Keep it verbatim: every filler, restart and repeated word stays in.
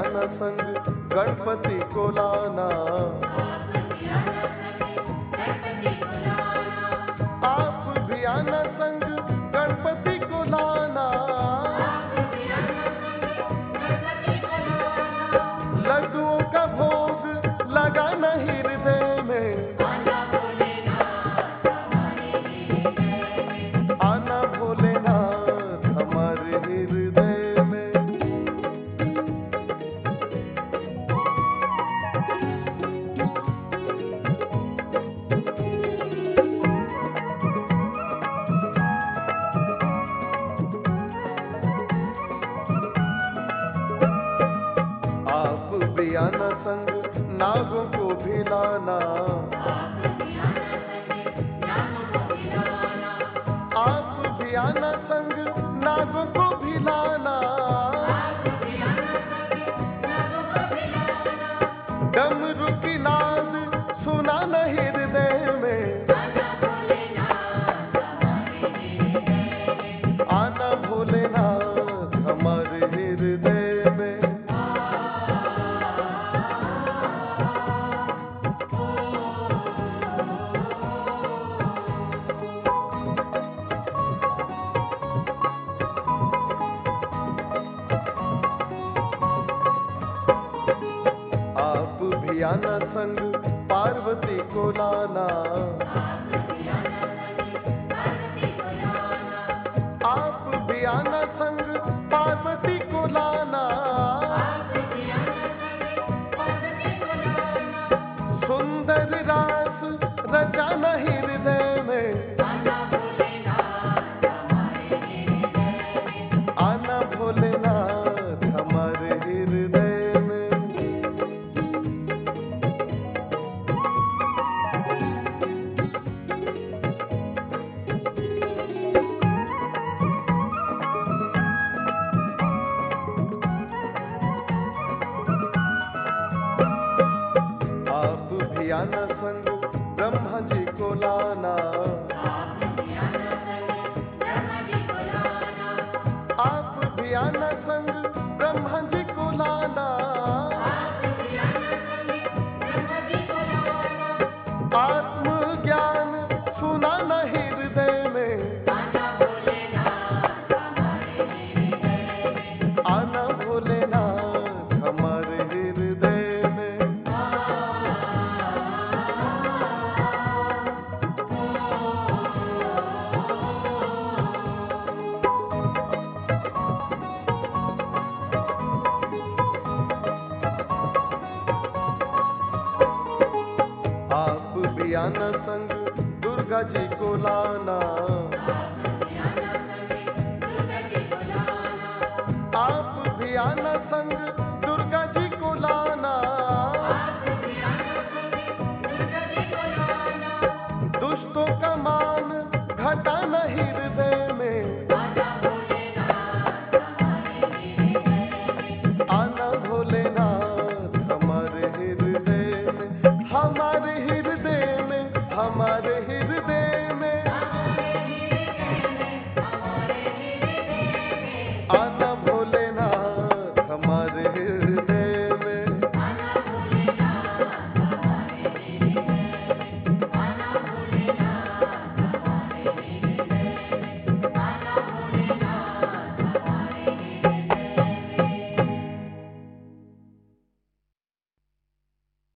आना संग गणपति को लाना, आप भी आना संग गणपति को लाना। लड्डुओं का भोग लगाना हृदय में, आना भोलेनाथ हमारे हृदय में। आप भी आना संग नागों को भी लाना, आप भी आना संग नागों को भी लाना। डमरू की नाद सुनाना हृदय में, आना भोलेनाथ हमारे हृदय में। आप भी आना संग पार्वती को लाना, आप भी आना संग पार्वती को लाना। सुंदर रास रचाना हृदय में, आना भोलेनाथ हमारे हृदय में। आप भी आना संग ब्रह्मा जी को लाना, आप भी आना संग ब्रह्मा जी को लाना। आत्मज्ञान सुनाना हृदय में, आना भोलेनाथ हमारे हृदय में। आप भी आना संग दुर्गा जी को लाना, आप भी आना संग दुर्गा जी को लाना। दुष्टों का मान घटाना हृदय में, आना भोलेनाथ हमारे हृदय में, हमारे हृदय में, हमारे